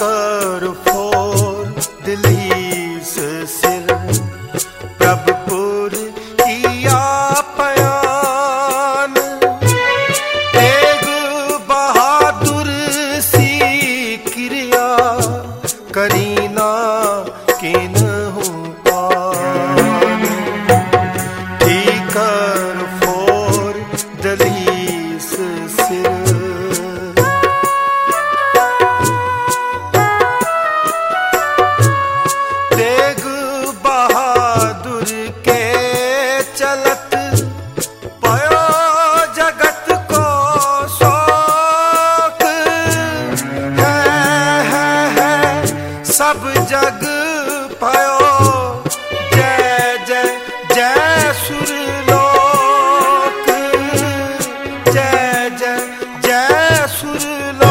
कर फोर दिलीस सिर प्रभुपुर किया पयान। तेग बहादुर सी क्रिया करीना किन हूँ पान। कर फोर दलीस सिर तेग बहादुर के चलत पयो जगत को शौक है सब जग पयो जय जय जय सुरलोक जय जय जय सुरलोक।